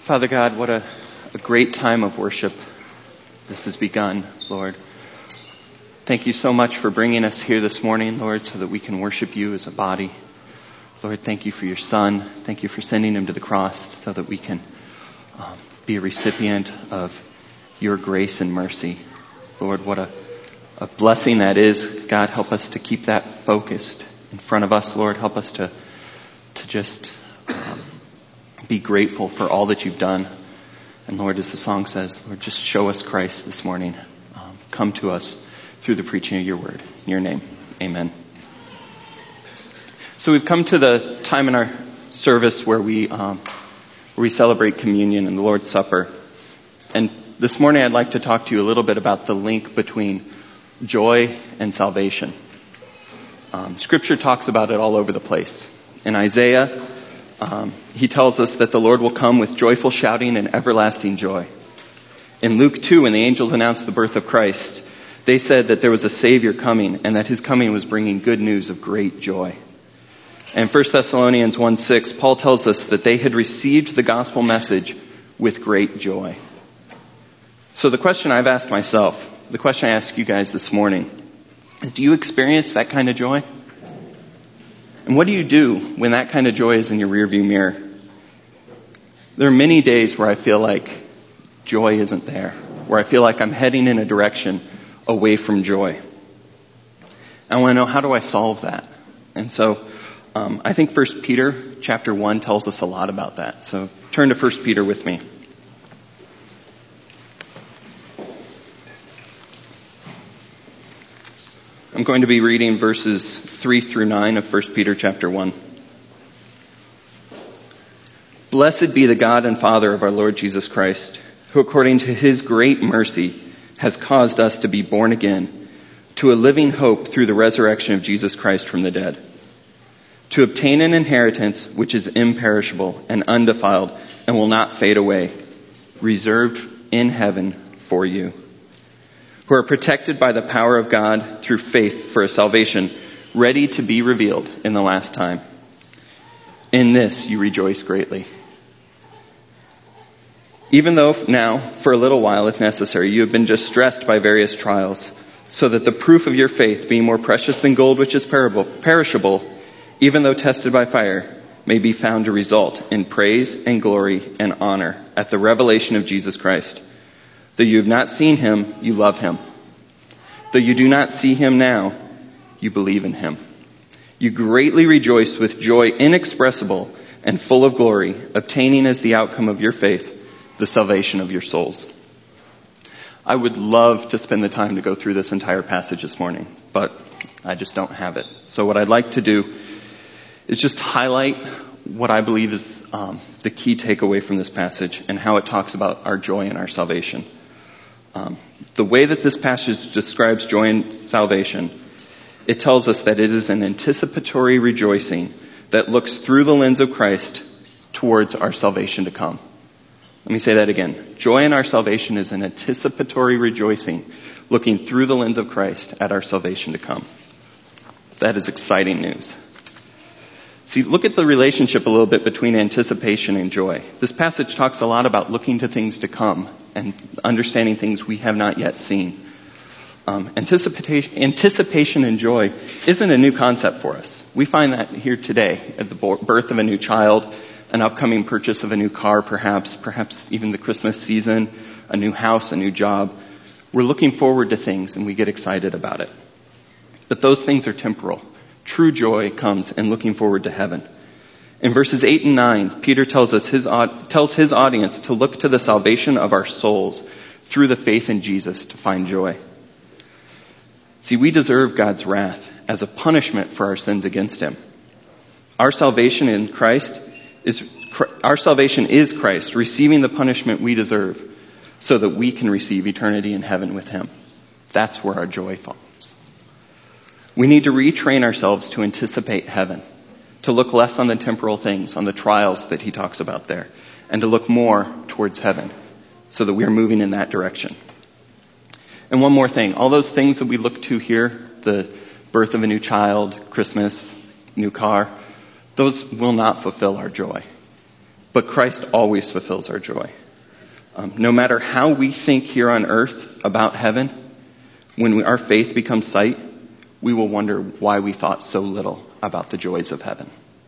Father God, what a great time of worship this has begun, Lord. Thank you so much for bringing us here this morning, Lord, so that we can worship you as a body. Lord, thank you for your Son. Thank you for sending him to the cross so that we can be a recipient of your grace and mercy. Lord, what a blessing that is. God, help us to keep that focused in front of us, Lord. Help us to just be grateful for all that you've done. And Lord, as the song says, Lord, just show us Christ this morning. Come to us through the preaching of your word. In your name, amen. So we've come to the time in our service where we celebrate communion and the Lord's Supper. And this morning I'd like to talk to you a little bit about the link between joy and salvation. Scripture talks about it all over the place. In Isaiah, he tells us that the Lord will come with joyful shouting and everlasting joy. In Luke 2, when the angels announced the birth of Christ, they said that there was a Savior coming and that his coming was bringing good news of great joy. And 1 Thessalonians 1:6, Paul tells us that they had received the gospel message with great joy. So the question I've asked myself, the question I ask you guys this morning, is do you experience that kind of joy? And what do you do when that kind of joy is in your rearview mirror? There are many days where I feel like joy isn't there, where I feel like I'm heading in a direction away from joy. I want to know, how do I solve that? And so I think 1 Peter chapter 1 tells us a lot about that. So turn to 1 Peter with me. I'm going to be reading verses 3 through 9 of 1 Peter chapter 1. Blessed be the God and Father of our Lord Jesus Christ, who according to his great mercy has caused us to be born again to a living hope through the resurrection of Jesus Christ from the dead, to obtain an inheritance which is imperishable and undefiled and will not fade away, reserved in heaven for you, who are protected by the power of God through faith for a salvation ready to be revealed in the last time. In this you rejoice greatly. Even though now, for a little while, if necessary, you have been distressed by various trials, so that the proof of your faith, being more precious than gold which is perishable, even though tested by fire, may be found to result in praise and glory and honor at the revelation of Jesus Christ. Though you have not seen him, you love him. Though you do not see him now, you believe in him. You greatly rejoice with joy inexpressible and full of glory, obtaining as the outcome of your faith the salvation of your souls. I would love to spend the time to go through this entire passage this morning, but I just don't have it. So what I'd like to do is just highlight what I believe is the key takeaway from this passage and how it talks about our joy and our salvation. The way that this passage describes joy and salvation, it tells us that it is an anticipatory rejoicing that looks through the lens of Christ towards our salvation to come. Let me say that again. Joy in our salvation is an anticipatory rejoicing looking through the lens of Christ at our salvation to come. That is exciting news. See, look at the relationship a little bit between anticipation and joy. This passage talks a lot about looking to things to come and understanding things we have not yet seen. Anticipation and joy isn't a new concept for us. We find that here today at the birth of a new child, an upcoming purchase of a new car, perhaps even the Christmas season, a new house, a new job. We're looking forward to things and we get excited about it. But those things are temporal. True joy comes in looking forward to heaven. In verses 8 and 9, Peter tells his audience to look to the salvation of our souls through the faith in Jesus to find joy. See, we deserve God's wrath as a punishment for our sins against him. Our salvation is Christ receiving the punishment we deserve so that we can receive eternity in heaven with him. That's where our joy falls. We need to retrain ourselves to anticipate heaven, to look less on the temporal things, on the trials that he talks about there, and to look more towards heaven so that we are moving in that direction. And one more thing, all those things that we look to here, the birth of a new child, Christmas, new car, those will not fulfill our joy. But Christ always fulfills our joy. No matter how we think here on earth about heaven, when our faith becomes sight, we will wonder why we thought so little about the joys of heaven.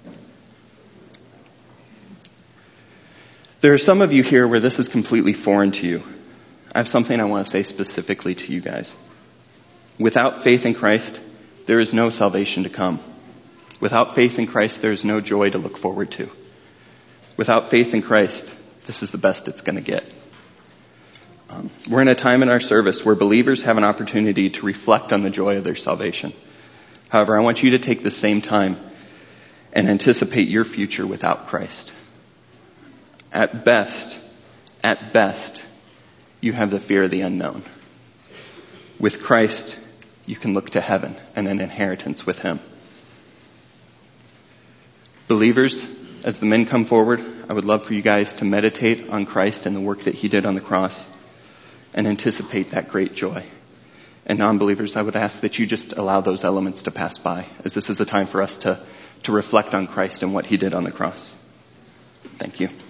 There are some of you here where this is completely foreign to you. I have something I want to say specifically to you guys. Without faith in Christ, there is no salvation to come. Without faith in Christ, there is no joy to look forward to. Without faith in Christ, this is the best it's going to get. We're in a time in our service where believers have an opportunity to reflect on the joy of their salvation. However, I want you to take the same time and anticipate your future without Christ. At best, you have the fear of the unknown. With Christ, you can look to heaven and an inheritance with Him. Believers, as the men come forward, I would love for you guys to meditate on Christ and the work that He did on the cross and anticipate that great joy. And non-believers, I would ask that you just allow those elements to pass by, as this is a time for us to reflect on Christ and what He did on the cross. Thank you.